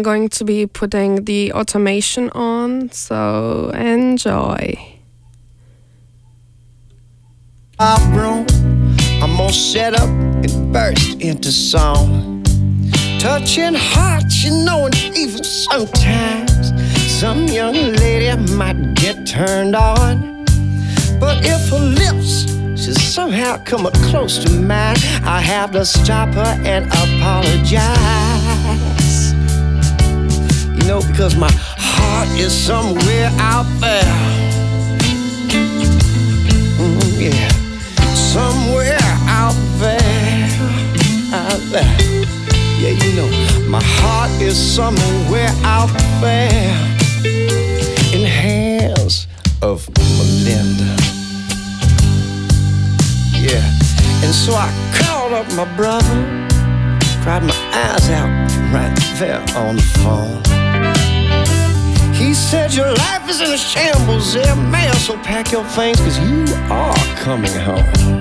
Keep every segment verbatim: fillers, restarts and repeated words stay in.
I'm going to be putting the automation on, so enjoy. Room, I'm gonna set up and burst into song, touching hearts, you know, and even sometimes some young lady might get turned on. But if her lips should somehow come up close to mine, I have to stop her and apologize. You know, because my heart is somewhere out there. Mm, yeah. Somewhere out there, out there. Yeah, you know, my heart is somewhere out there in hands of Melinda. Yeah, and so I called up my brother, cried my eyes out right there on the phone. He said, your life is in a shambles there, man, so pack your things, cause you are coming home.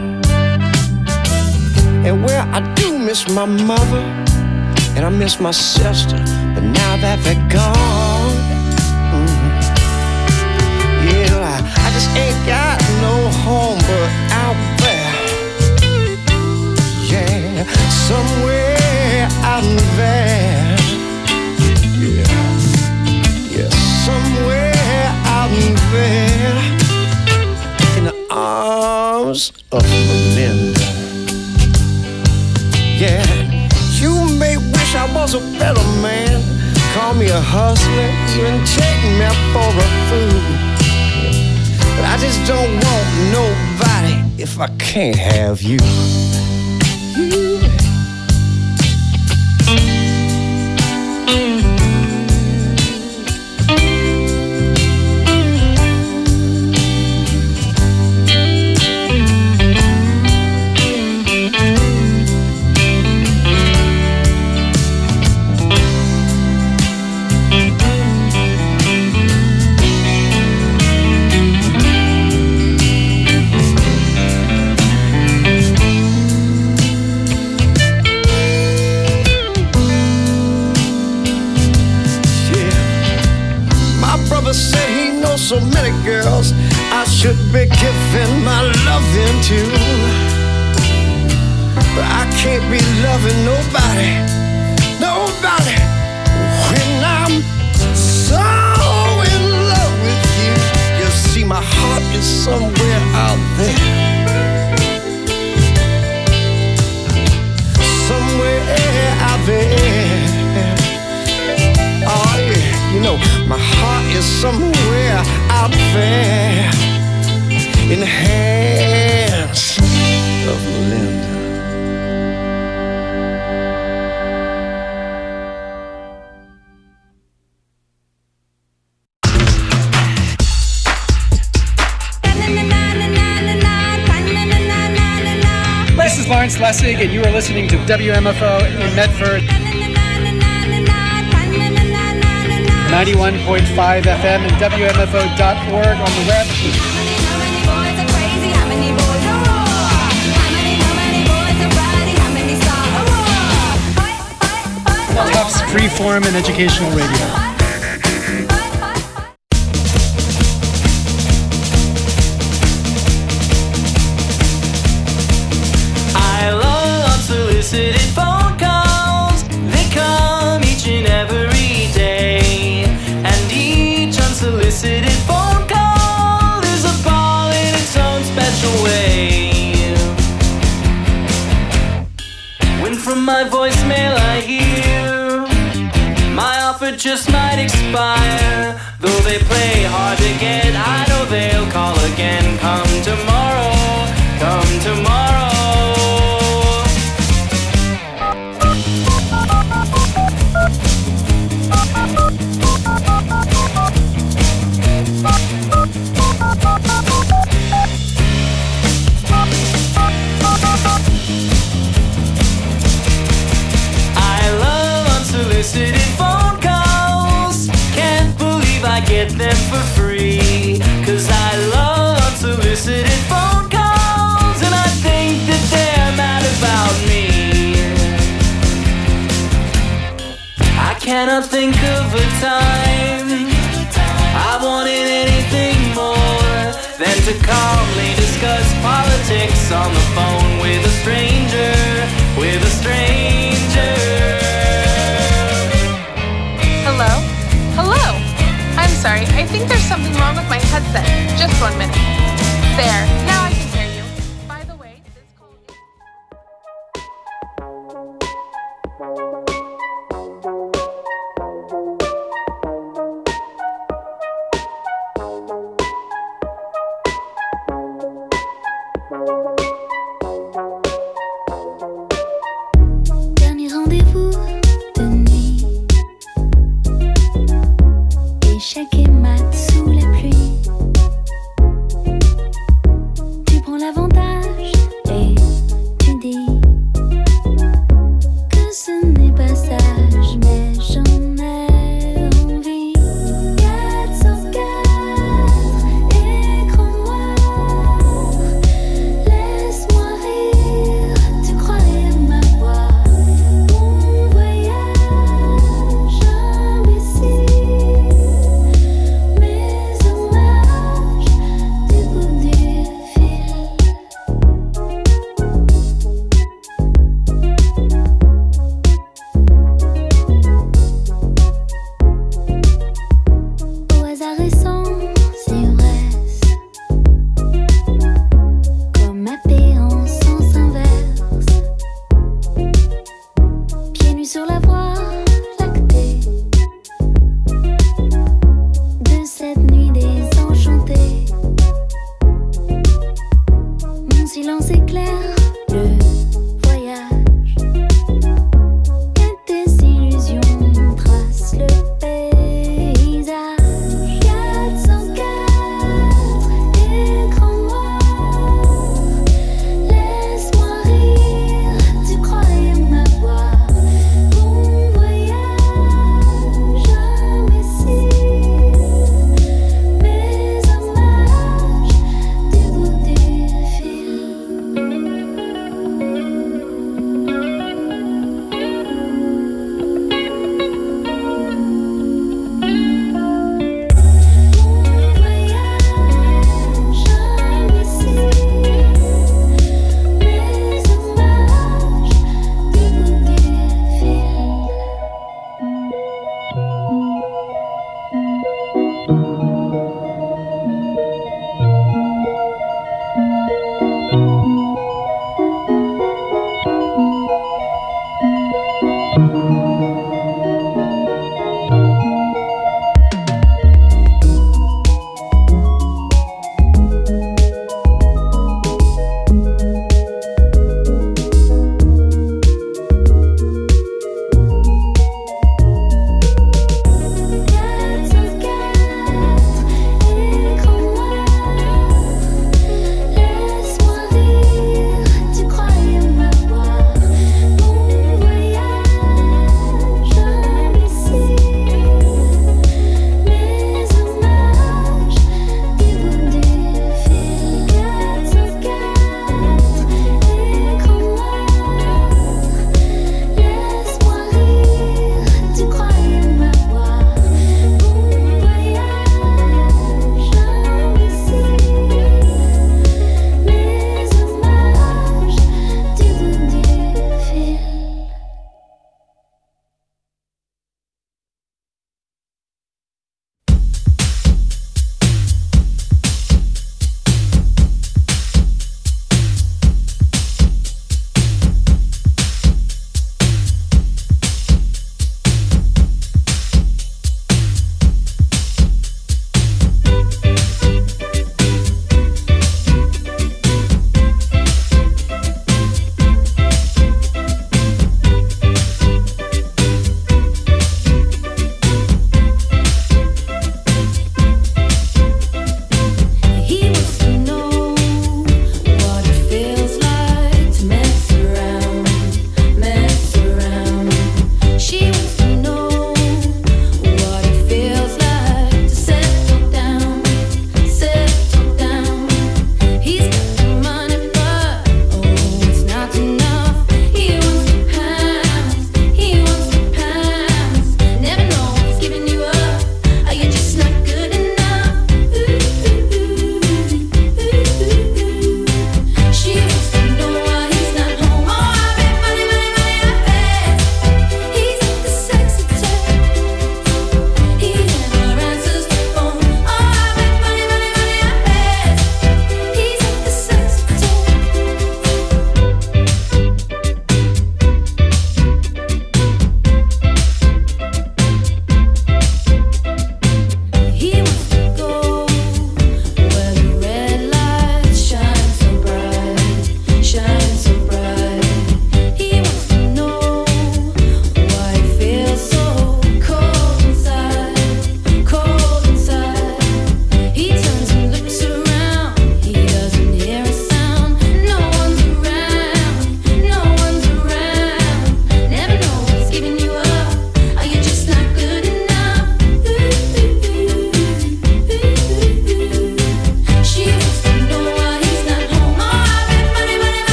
And where I do miss my mother, and I miss my sister, but now that they're gone, mm-hmm. Yeah, I, I just ain't got no home but out there. Yeah, somewhere out there. Yeah, yeah, somewhere out there in the arms of Melinda. Yeah, you may wish I was a better man, call me a hustler, even take me for a fool. But I just don't want nobody if I can't have you. You. Said he knows so many girls I should be giving my loving to, but I can't be loving nobody, nobody when I'm so in love with you. You see, my heart is somewhere out there, somewhere out there. Oh yeah, you know, my heart is somewhere out there in the hands of Melinda. This is Lawrence Lessig, and you are listening to W M F O in Medford. ninety-one point five F M and W M F O dot org on the web. Tufts Freeform and Educational Radio. I love unsolicited phone calls. They come each and every day, and each unsolicited phone call is a ball in its own special way. When from my voicemail I hear my offer just might expire, though they play hard to get, I know they'll call again. Come tomorrow, come tomorrow. Unsolicited phone calls, can't believe I get them for free, 'cause I love unsolicited phone calls, and I think that they're mad about me. I cannot think of a time I wanted anything more than to calmly discuss politics on the phone with a stranger, with a stranger. Hello? Hello? I'm sorry, I think there's something wrong with my headset. Just one minute. There, now I can hear you. By the way, this call is... Dernier rendez-vous de nuit Échec et mat sous la pluie. Tu prends l'avantage et tu dis que ce n'est pas sage, mais j'en ai envie. quatre cent quatre, écran noir. Laisse-moi rire, tu croyais m'avoir. Bon voyage, imbécile.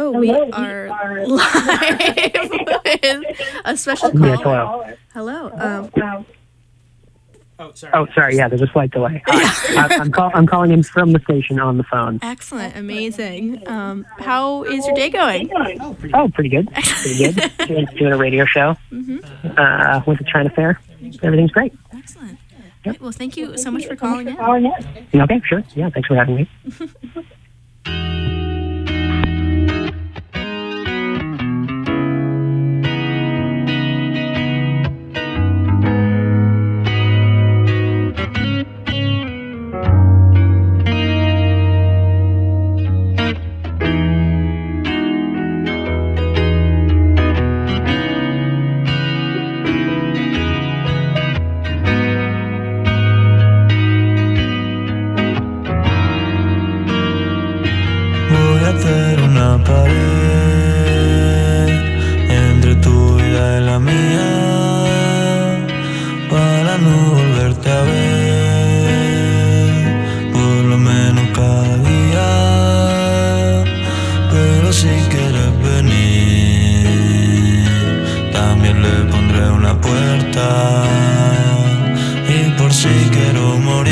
hello. We are live with a special call. Yes, hello. Hello. Um, Oh, sorry. Oh, sorry. Yeah, there's a slight delay. Hi. I, I'm, call, I'm calling in from the station on the phone. excellent. Amazing. Um, how is your day going? Oh, pretty Oh, pretty good. Pretty good. doing, doing a radio show. Mm-hmm. Uh, went to China Fair. Everything's great. Excellent. Right, well, thank you so much for calling in. Okay, sure. Yeah, thanks for having me. Voy a hacer una pared entre tu vida y la mía para no volverte a ver, por lo menos cada día. Pero si quieres venir, también le pondré una puerta. Y por si quiero morir,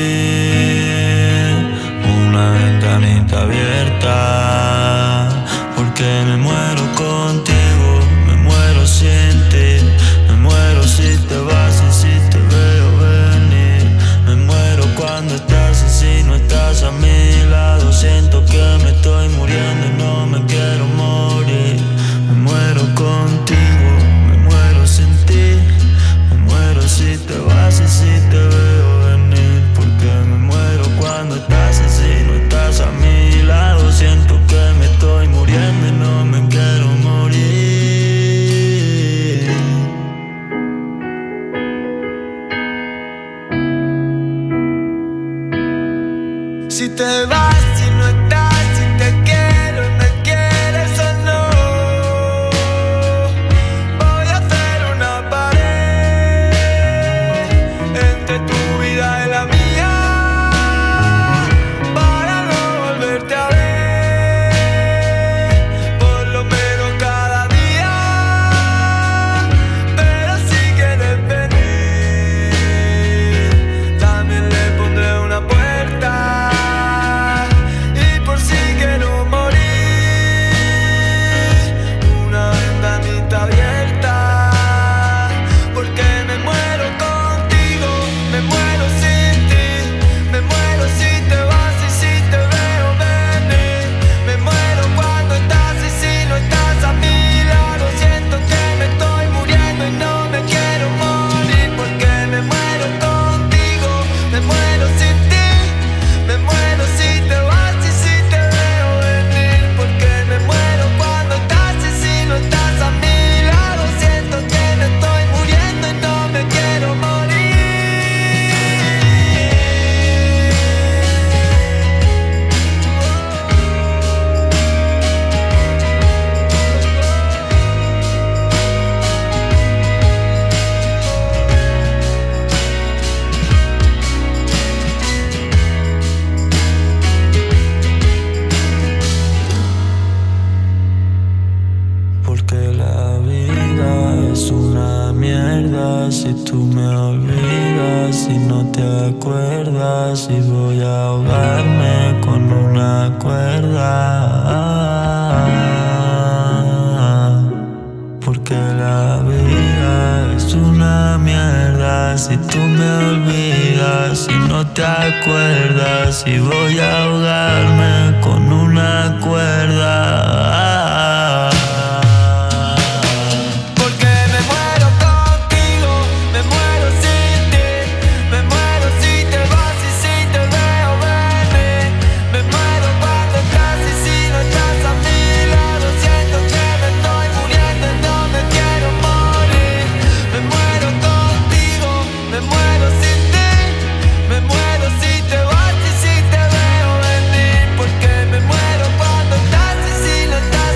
una ventanita abierta, porque me muero contigo, me muero sin ti, me muero si te vas y si te veo venir, me muero cuando estás y si no estás a mi lado, siento que me estoy muriendo y no me quiero morir, me muero contigo, me muero sin ti, me muero si te vas y si te veo venir, porque me muero cuando estás y si no estás a mi lado, siento que me estoy muriendo y no me quiero morir. Si te vas, si no estás, si te quiero y me quieres o no, voy a hacer una pared entre tu vida y la mía para no volverte a ver, por lo menos cada día. Pero si quieres venir, también le pondré una puerta. Y por si quiero morir, una ventanita abierta, porque me muero contigo, me muero sin ti, me muero si te vas y si te veo venir, me muero cuando estás y si no estás a mi lado, siento que me estoy muriendo y no me quiero morir, porque me muero contigo, me muero sin ti, me muero si te vas y si te veo venir, porque me muero cuando estás y si no estás a mi lado, siento que me estoy muriendo y no me quiero morir. Porque la vida es una mierda si tú me olvidas, si no te acuerdas, y voy a ahogarme con una cuerda. Porque la vida es una mierda si tú me olvidas, si no te acuerdas, y voy a ahogarme con una cuerda. Porque me muero contigo, me muero sin ti, me muero si te vas y si te veo venir, me muero cuando estás y si no estás a mi lado, siento que me estoy muriendo y no me quiero morir, me muero contigo, me muero sin ti, me muero si te vas y si te veo venir, porque me muero cuando estás y si no estás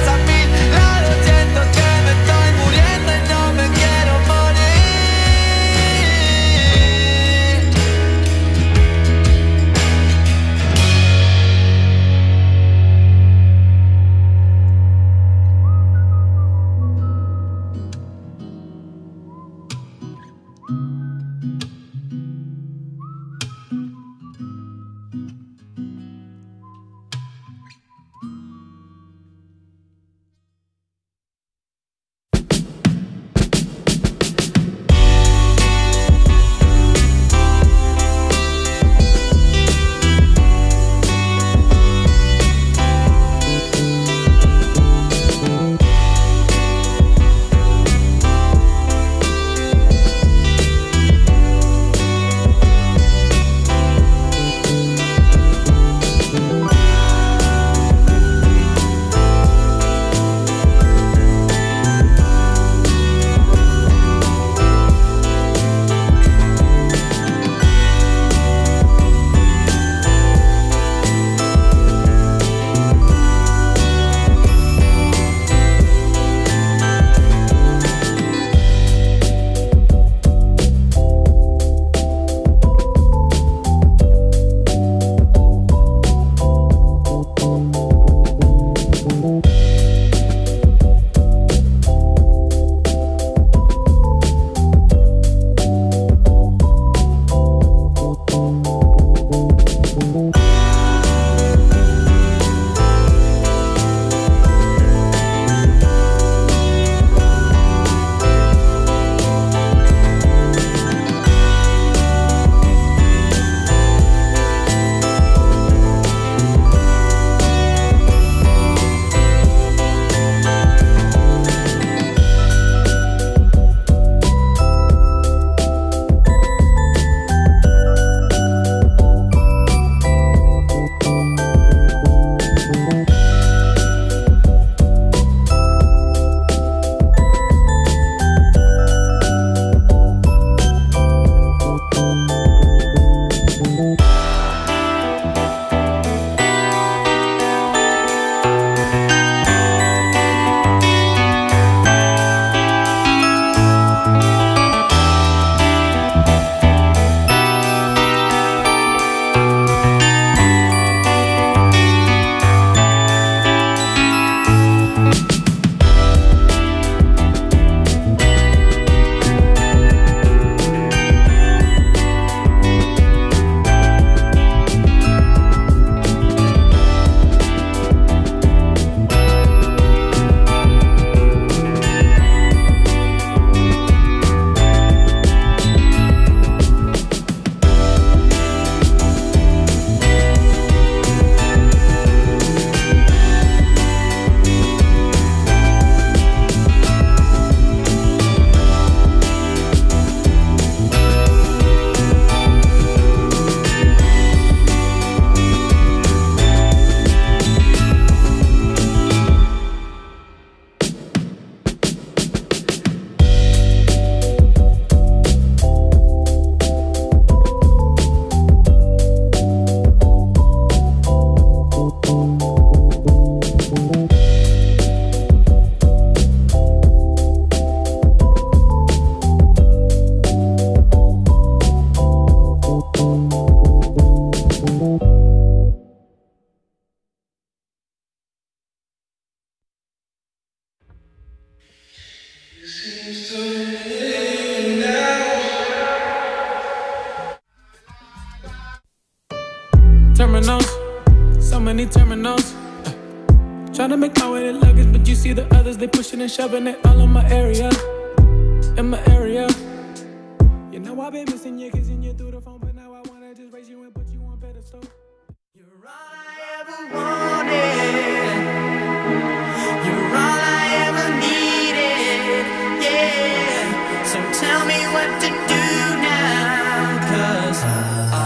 Terminals, so many terminals. Uh, trying to make my way to luggage, but you see the others, they pushing and shoving it all in my area. In my area. You know I've been missing you, kissing you through the phone, but now I wanna just raise you and put you on pedestal. You're all I ever wanted. You're all I ever needed. Yeah. So tell me what to do now, 'cause I,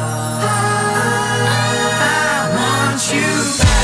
I want you back.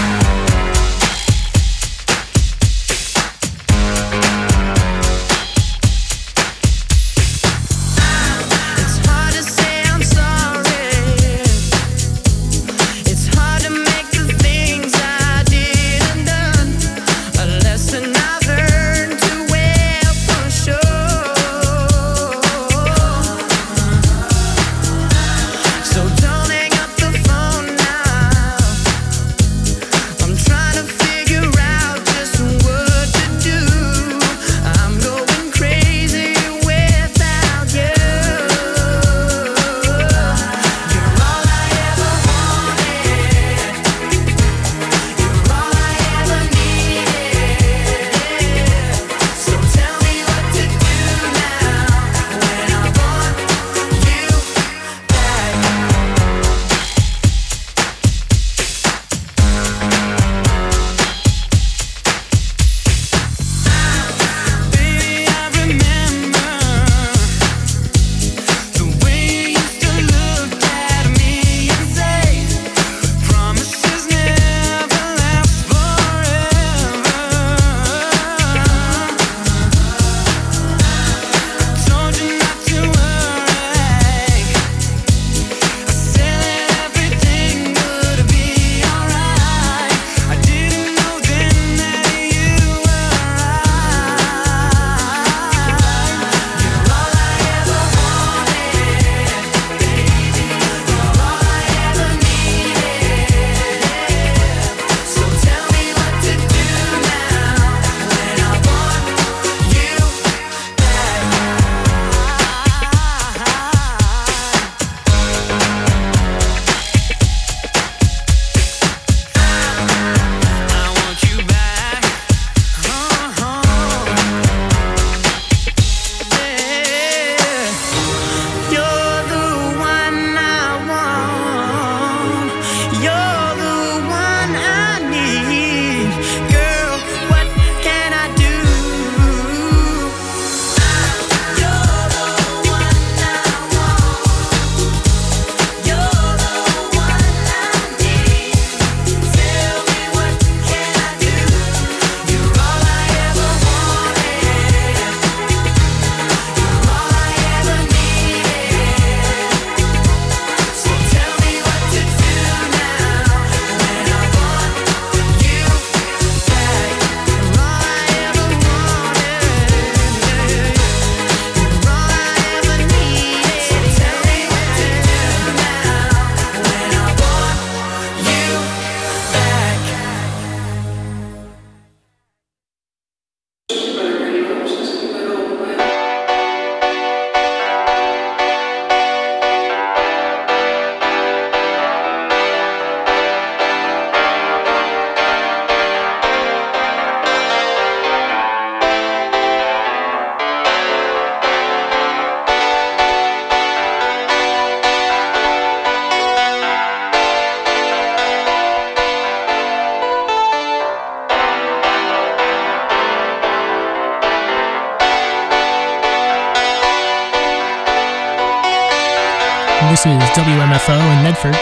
This is W M F O in Medford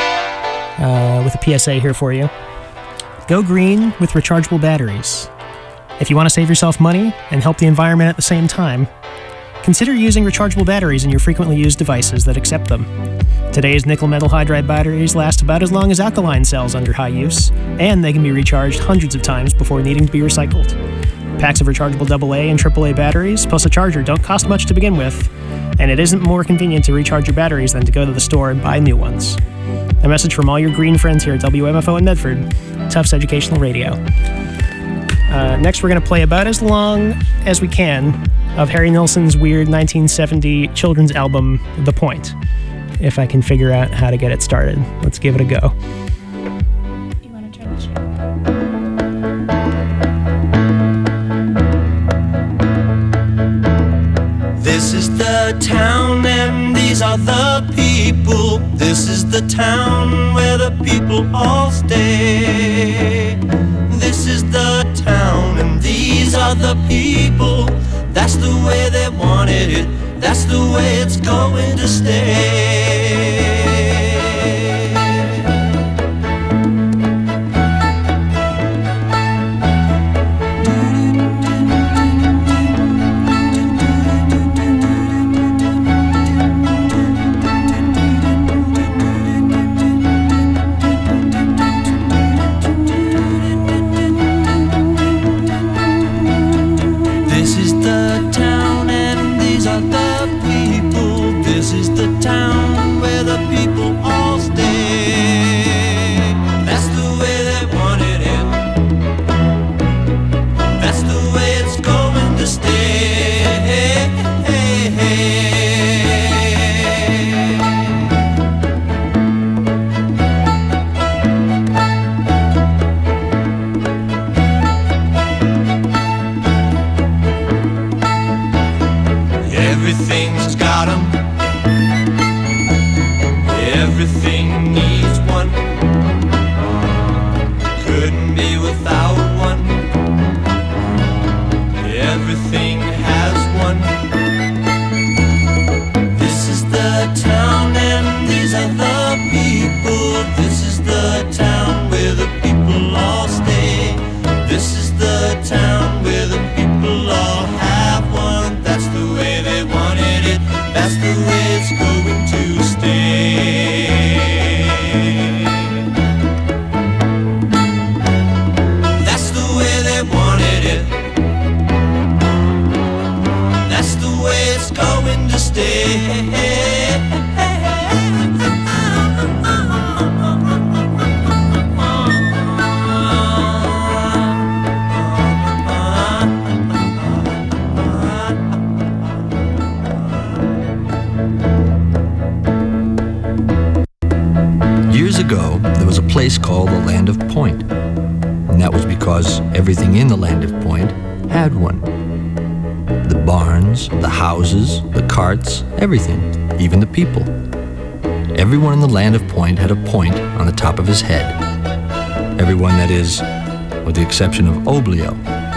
uh, with a P S A here for you. Go green with rechargeable batteries. If you want to save yourself money and help the environment at the same time, consider using rechargeable batteries in your frequently used devices that accept them. Today's nickel metal hydride batteries last about as long as alkaline cells under high use, and they can be recharged hundreds of times before needing to be recycled. Packs of rechargeable double A and triple A batteries plus a charger don't cost much to begin with, and it isn't more convenient to recharge your batteries than to go to the store and buy new ones. A message from all your green friends here at W M F O in Medford, Tufts Educational Radio. Uh, next, we're going to play about as long as we can of Harry Nilsson's weird nineteen seventy children's album, The Point, if I can figure out how to get it started. Let's give it a go. You want to turn the show? This is the town and these are the people. This is the town where the people all stay. This is the town and these are the people. That's the way they wanted it. That's the way it's going to stay. Everything's got 'em. Everything needs one. Couldn't be without one. Everything has one. This is the town and these are the people. This is the town where the people all stay. This is the town where the people all have one. That's the way they wanted it. That's the way it's going to stay. That's the way they wanted it. That's the way it's going to stay. Ago, there was a place called the Land of Point, and that was because everything in the Land of Point had one. The barns, the houses, the carts, everything, even the people. Everyone in the Land of Point had a point on the top of his head. Everyone, that is, with the exception of Oblio.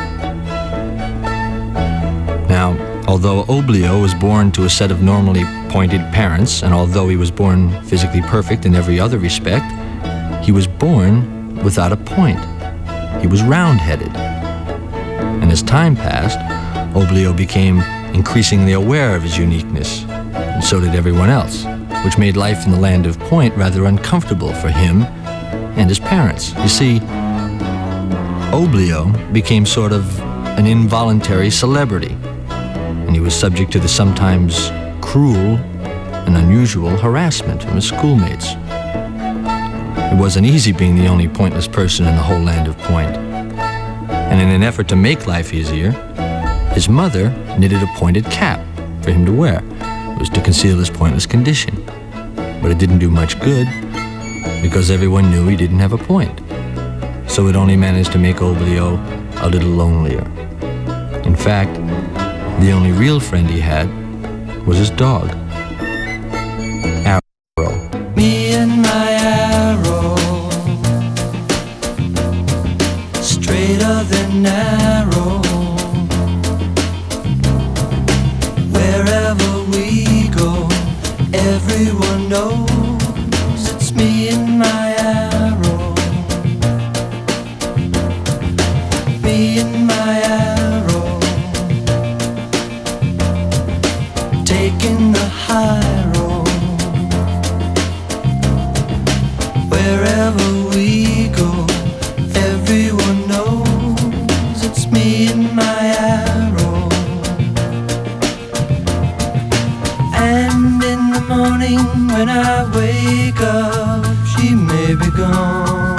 Now, although Oblio was born to a set of normally pointed parents, and although he was born physically perfect in every other respect, he was born without a point. He was round-headed. And as time passed, Oblio became increasingly aware of his uniqueness, and so did everyone else, which made life in the Land of Point rather uncomfortable for him and his parents. You see, Oblio became sort of an involuntary celebrity, and he was subject to the sometimes cruel and unusual harassment from his schoolmates. It wasn't easy being the only pointless person in the whole Land of Point. And in an effort to make life easier, his mother knitted a pointed cap for him to wear. It was to conceal his pointless condition. But it didn't do much good, because everyone knew he didn't have a point. So it only managed to make Oblio a little lonelier. In fact, the only real friend he had was his dog, Arrow. Me and my arrow, straighter than arrow. Wherever we go, everyone knows it's me and my arrow. Me and my arrow, taking the high road. Wherever we go, everyone knows it's me and my arrow. And in the morning when I wake up, she may be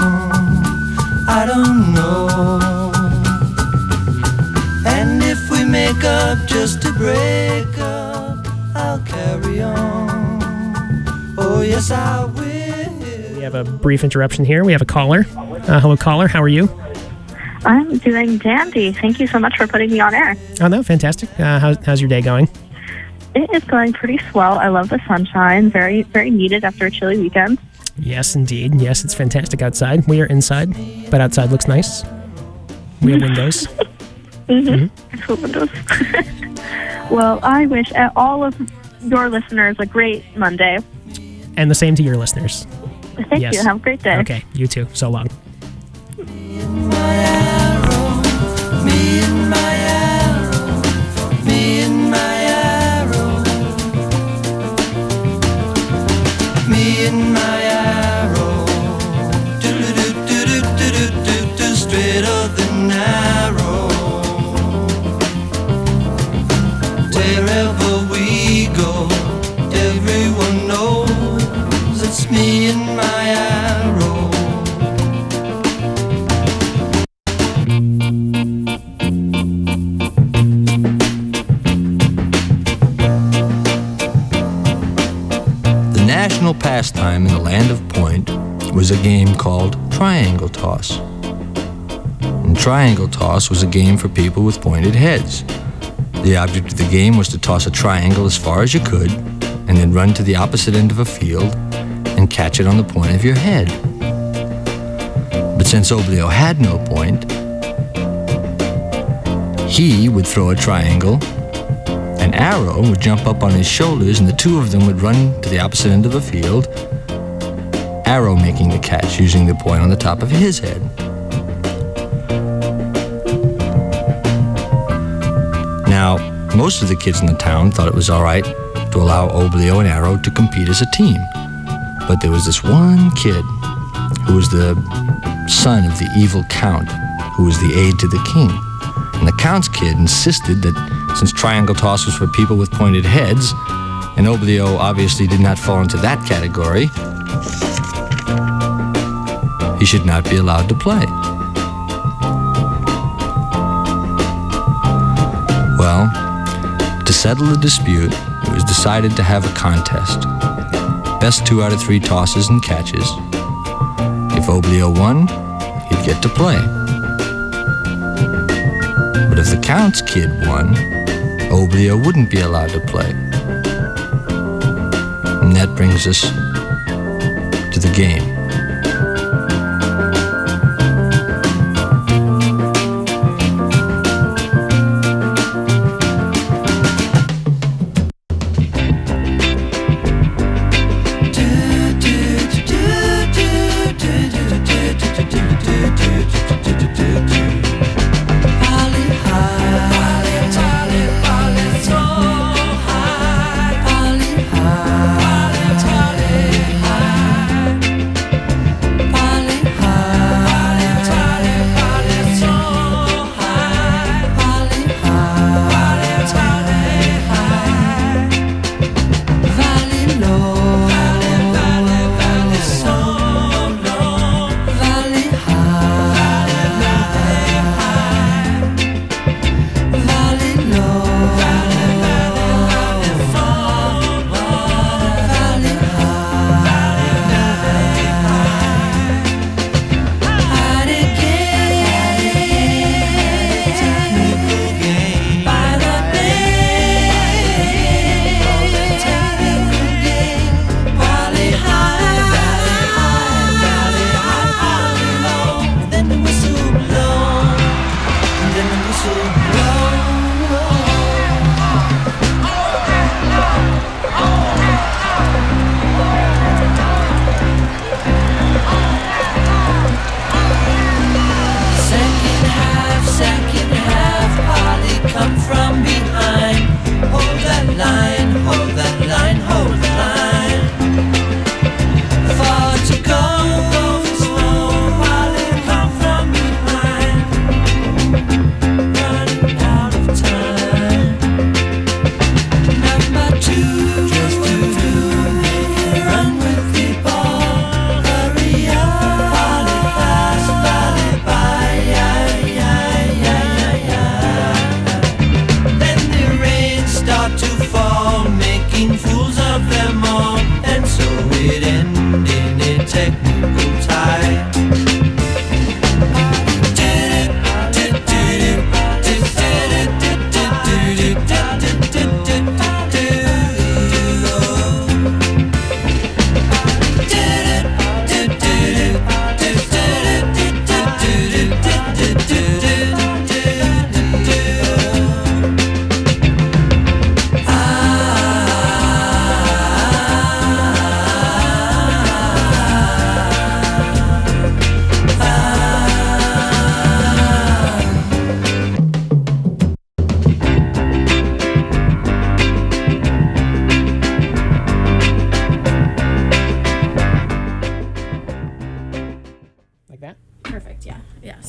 gone, I don't know. And if we make up just to break up, I'll carry on. Oh, yes, I will. We have a brief interruption here. We have a caller. Uh, hello, caller. How are you? I'm doing dandy. Thank you so much for putting me on air. Oh, no, fantastic. Uh, how's, how's your day going? It is going pretty swell. I love the sunshine. Very, very needed after a chilly weekend. Yes, indeed. Yes, it's fantastic outside. We are inside, but outside looks nice. We have windows. Mm-hmm. Mm-hmm. Windows. Well, I wish all of your listeners a great Monday. And the same to your listeners. Thank yes. you. Have a great day. Okay, you too. So long. Me and my arrow, me and my arrow, me and my arrow, me and my arrow, do do do do do do do do, straighter than arrow. Wherever we go, everyone knows it's me and my arrow. The national pastime in the land of Point was a game called triangle toss. And triangle toss was a game for people with pointed heads. The object of the game was to toss a triangle as far as you could, and then run to the opposite end of a field and catch it on the point of your head. But since Oblio had no point, he would throw a triangle, an arrow would jump up on his shoulders, and the two of them would run to the opposite end of a field, Arrow making the catch using the point on the top of his head. Now, most of the kids in the town thought it was all right to allow Oblio and Arrow to compete as a team. But there was this one kid who was the son of the evil count, who was the aide to the king. And the count's kid insisted that since triangle toss was for people with pointed heads, and Oblio obviously did not fall into that category, he should not be allowed to play. Well, to settle the dispute, it was decided to have a contest. Best two out of three tosses and catches. If Oblio won, he'd get to play. But if the count's kid won, Oblio wouldn't be allowed to play. And that brings us to the game.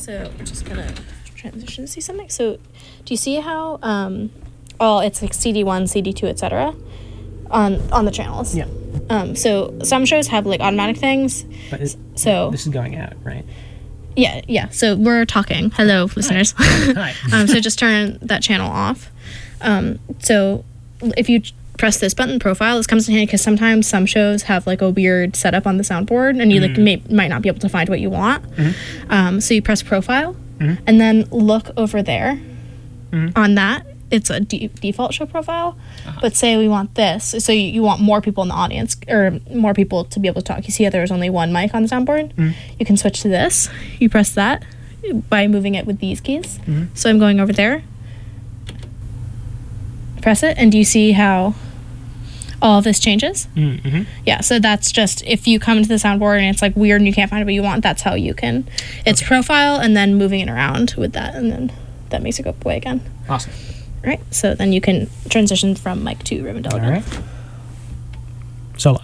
So I'm just gonna transition to see something. So, do you see how um, all it's like C D one, C D two, et cetera, on on the channels? Yeah. Um. So some shows have like automatic things. But it, so this is going out, right? Yeah. Yeah. So we're talking. Hello, listeners. Hi. um. So just turn that channel off. Um. So if you press this button, profile, this comes in handy because sometimes some shows have like a weird setup on the soundboard and you like may, might not be able to find what you want. Mm-hmm. Um, so you press profile mm-hmm. and then look over there mm-hmm. on that. It's a de- default show profile, uh-huh. but say we want this. So you, you want more people in the audience or more people to be able to talk. You see how there's only one mic on the soundboard? Mm-hmm. You can switch to this. You press that by moving it with these keys. Mm-hmm. So I'm going over there. Press it, and do you see how all of this changes? Mm-hmm. Yeah, so that's just if you come to the soundboard and it's like weird and you can't find what you want, that's how you can. It's okay. Profile and then moving it around with that, and then that makes it go away again. Awesome. All right, so then you can transition from mic to Rivendell. All right. Solo.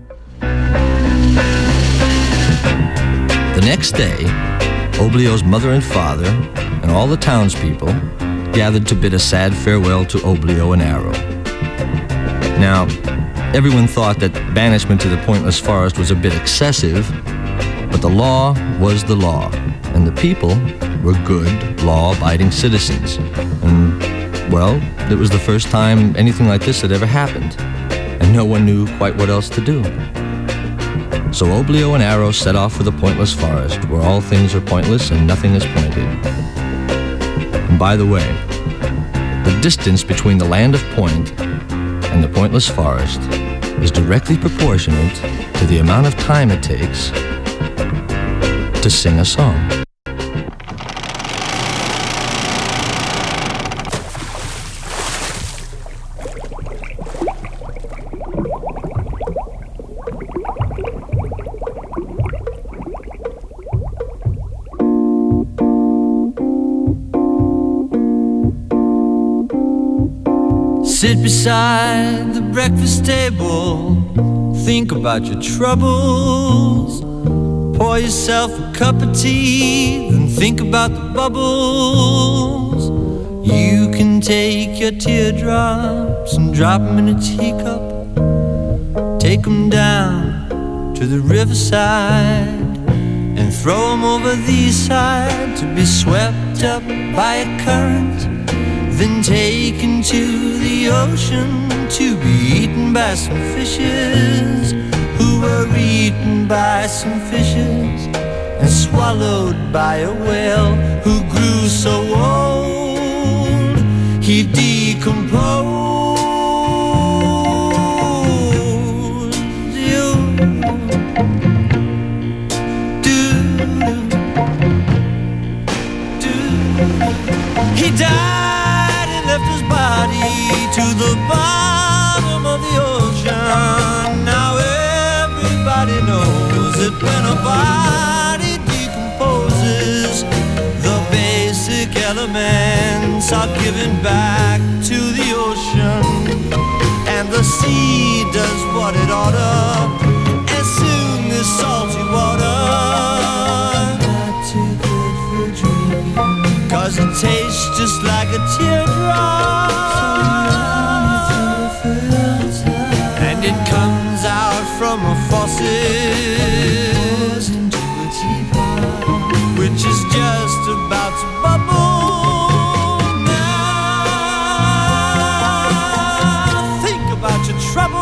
The next day, Oblio's mother and father and all the townspeople gathered to bid a sad farewell to Oblio and Arrow. Now, everyone thought that banishment to the Pointless Forest was a bit excessive, but the law was the law, and the people were good, law-abiding citizens. And, well, it was the first time anything like this had ever happened, and no one knew quite what else to do. So Oblio and Arrow set off for the Pointless Forest, where all things are pointless and nothing is pointed. And by the way, the distance between the land of Point and the Pointless Forest is directly proportionate to the amount of time it takes to sing a song. Sit beside the breakfast table, think about your troubles. Pour yourself a cup of tea, then think about the bubbles. You can take your teardrops and drop them in a teacup. Take them down to the riverside and throw them over the east side to be swept up by a current, then taken to the ocean to be eaten by some fishes who were eaten by some fishes and swallowed by a whale who grew so old he decomposed. You do, do. He died, left his body to the bottom of the ocean. Now everybody knows that when a body decomposes, the basic elements are given back to the ocean, and the sea does what it oughta, and soon this salty water not too good for drinking, 'cause it tastes just like a teardrop, and it comes out from a faucet into a teapot, which is just about to bubble. Now think about your trouble.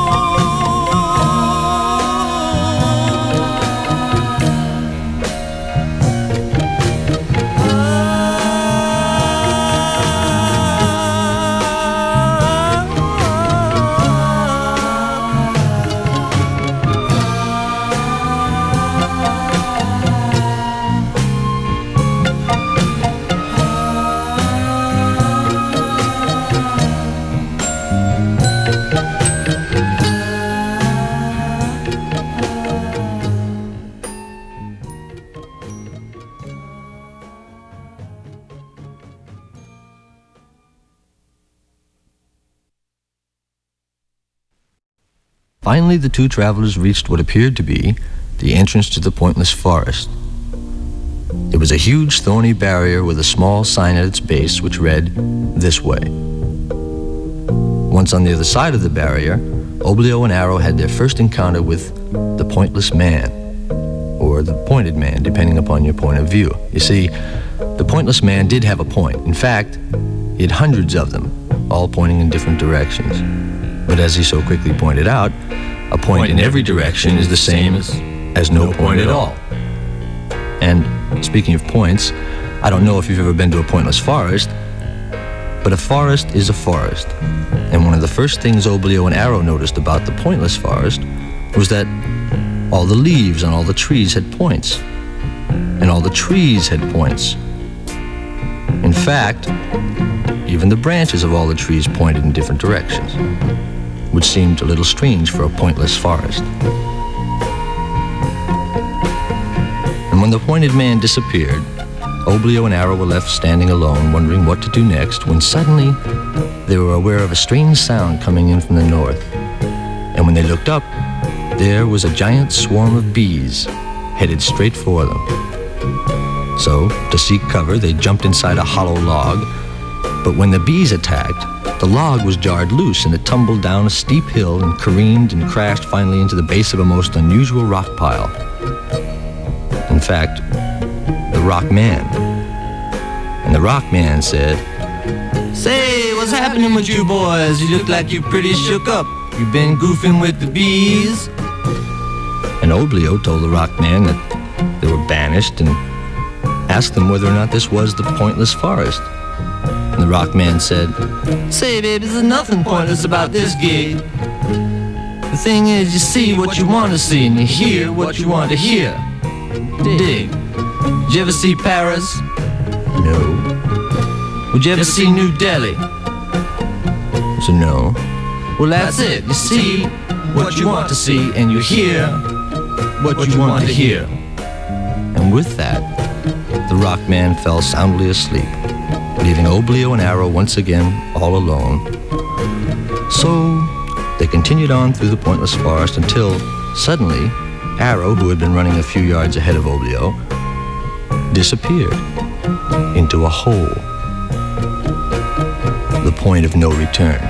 Finally, the two travelers reached what appeared to be the entrance to the Pointless Forest. It was a huge thorny barrier with a small sign at its base which read, "This way." Once on the other side of the barrier, Oblio and Arrow had their first encounter with the Pointless Man, or the Pointed Man, depending upon your point of view. You see, the Pointless Man did have a point. In fact, he had hundreds of them, all pointing in different directions. But as he so quickly pointed out, a point in every direction is the same as, as no point at all. And speaking of points, I don't know if you've ever been to a pointless forest, but a forest is a forest. And one of the first things Oblio and Arrow noticed about the pointless forest was that all the leaves on all the trees had points, and all the trees had points. In fact, even the branches of all the trees pointed in different directions, which seemed a little strange for a pointless forest. And when the Pointed Man disappeared, Oblio and Arrow were left standing alone, wondering what to do next, when suddenly they were aware of a strange sound coming in from the north. And when they looked up, there was a giant swarm of bees headed straight for them. So, to seek cover, they jumped inside a hollow log, but when the bees attacked, the log was jarred loose and it tumbled down a steep hill and careened and crashed finally into the base of a most unusual rock pile. In fact, the Rock Man. And the Rock Man said, "Say, what's happening with you boys? You look like you're pretty shook up. You been goofing with the bees?" And Oblio told the Rock Man that they were banished and asked them whether or not this was the Pointless Forest. And the Rock Man said, "Say, baby, there's nothing pointless about this gig. The thing is, you see what you want to see and you hear what you want to hear. Dig. Did you ever see Paris? No. Would you ever see New Delhi? So no. Well, that's it. You see what you want to see and you hear what you want to hear." And with that, the Rock Man fell soundly asleep, leaving Oblio and Arrow once again all alone. So they continued on through the Pointless Forest until, suddenly, Arrow, who had been running a few yards ahead of Oblio, disappeared into a hole. The point of no return.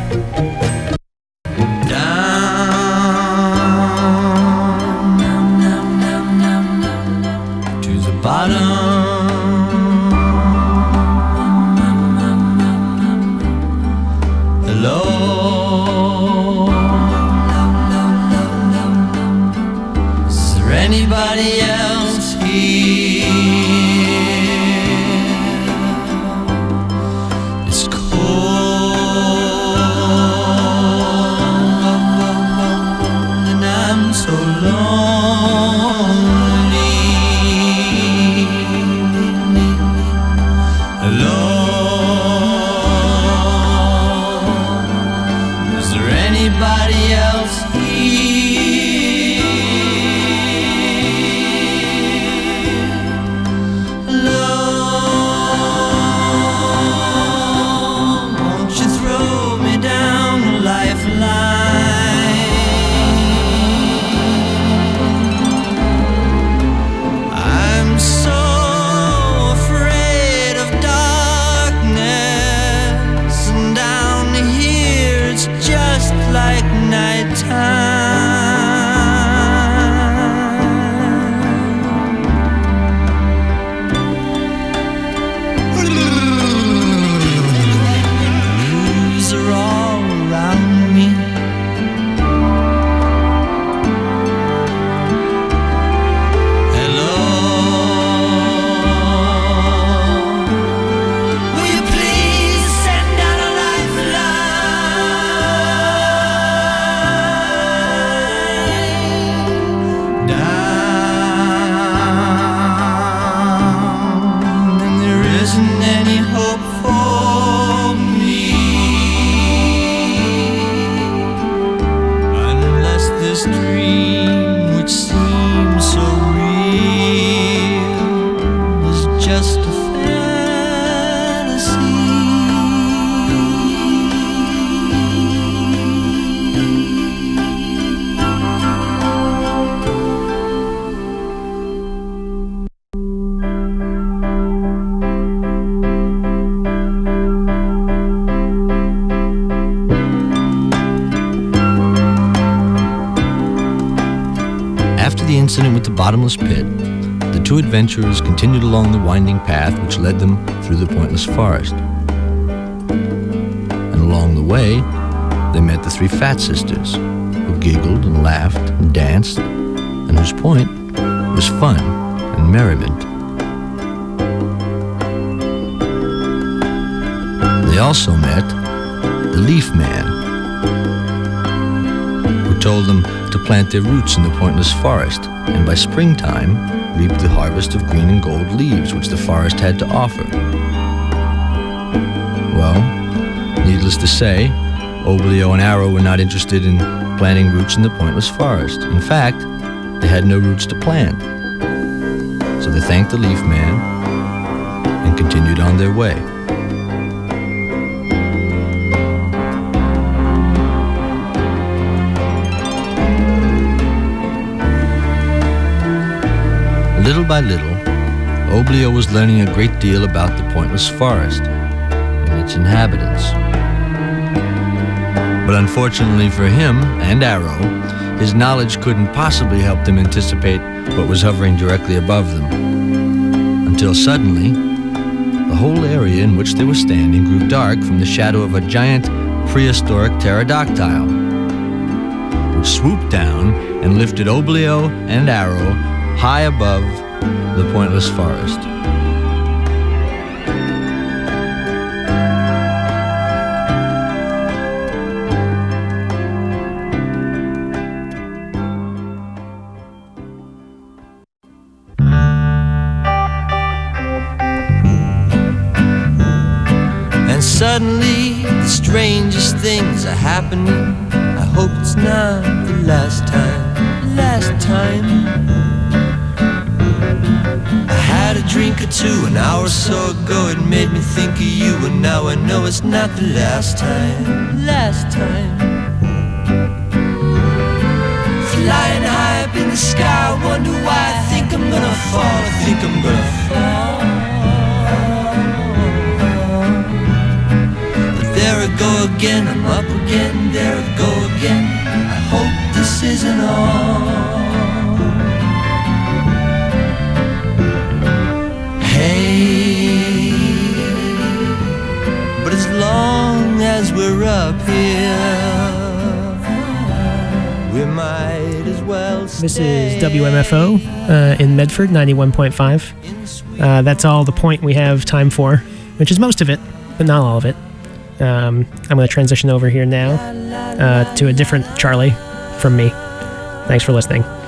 Anybody else here? It's cold and I'm so lonely. Alone. Is there anybody else here? Like Blues are all around me. Hello, will you please send down a lifeline? Down, and there isn't any hope for me unless this dream, which seems so real, is just a fantasy. incident with the bottomless pit, the two adventurers continued along the winding path which led them through the pointless forest. And along the way, they met the three Fat Sisters, who giggled and laughed and danced, and whose point was fun and merriment. They also met the Leaf Man, who told them to plant their roots in the pointless forest, and by springtime reap the harvest of green and gold leaves which the forest had to offer. Well, needless to say, Oblio and Arrow were not interested in planting roots in the pointless forest. In fact, they had no roots to plant. So they thanked the Leaf Man and continued on their way. Little by little, Oblio was learning a great deal about the pointless forest and its inhabitants. But unfortunately for him and Arrow, his knowledge couldn't possibly help them anticipate what was hovering directly above them. Until suddenly, the whole area in which they were standing grew dark from the shadow of a giant prehistoric pterodactyl, which swooped down and lifted Oblio and Arrow high above the pointless forest. And suddenly the strangest things are happening. I hope it's not the last time, last time. I had a drink or two an hour or so ago. It made me think of you, and now I know it's not the last time, last time. Flying high up in the sky, I wonder why. I think I'm gonna fall, I think I'm gonna fall. But there I go again, I'm up again, there I go again. I hope this isn't all. But as long as we're up here, we might as well stay. This is W M F O uh, in Medford, ninety-one point five. Uh, that's all the point we have time for, which is most of it, but not all of it. Um, I'm going to transition over here now uh, to a different Charlie from me. Thanks for listening.